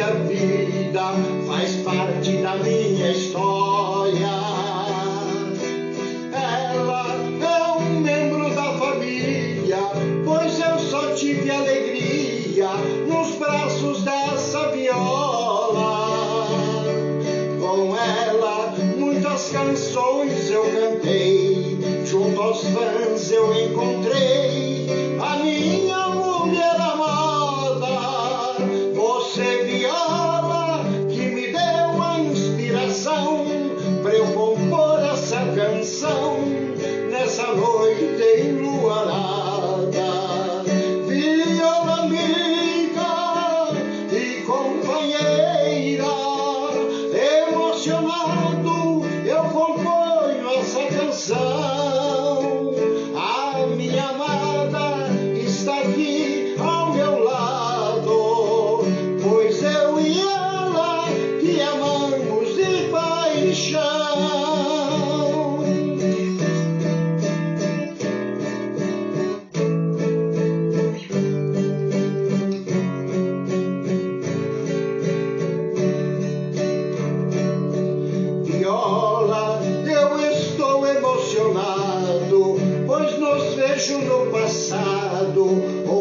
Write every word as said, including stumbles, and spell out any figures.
minha vida, faz parte da minha história. Ela é um membro da família, pois eu só tive alegria nos braços dessa viola. Com ela muitas canções eu cantei, junto aos fãs eu encontrei a minha mulher amada. Você, viola, que me deu a inspiração pra eu compor essa canção nessa noite enluarada. Viola amiga e companheira, emocionado eu componho essa canção. A minha amada está aqui ao meu lado, pois eu e ela que amamos de paixão. Viola, eu estou emocionado, pois nos vejo no passado.